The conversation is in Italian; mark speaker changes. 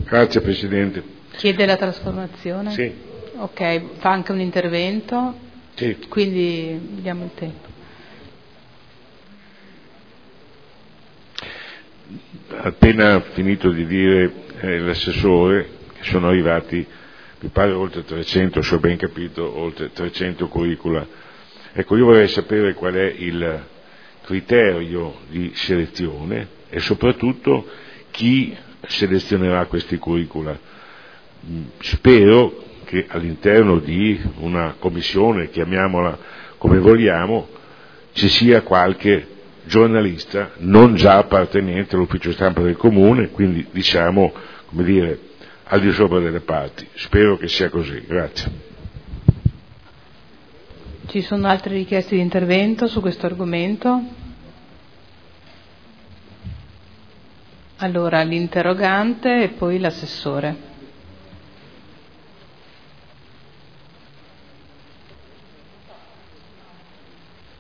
Speaker 1: Grazie Presidente.
Speaker 2: Chiede la trasformazione?
Speaker 1: Sì.
Speaker 2: Ok, fa anche un intervento?
Speaker 1: Sì.
Speaker 2: Quindi diamo il tempo.
Speaker 1: Appena finito di dire l'assessore che sono arrivati, mi pare oltre 300, se ho ben capito, oltre 300 curricula. Ecco, io vorrei sapere qual è il criterio di selezione e soprattutto chi selezionerà questi curricula. Spero che all'interno di una commissione, chiamiamola come vogliamo, ci sia qualche giornalista non già appartenente all'ufficio stampa del comune, quindi diciamo, come dire, al di sopra delle parti. Spero che sia così. Grazie.
Speaker 2: Ci sono altre richieste di intervento su questo argomento? Allora l'interrogante e poi l'assessore.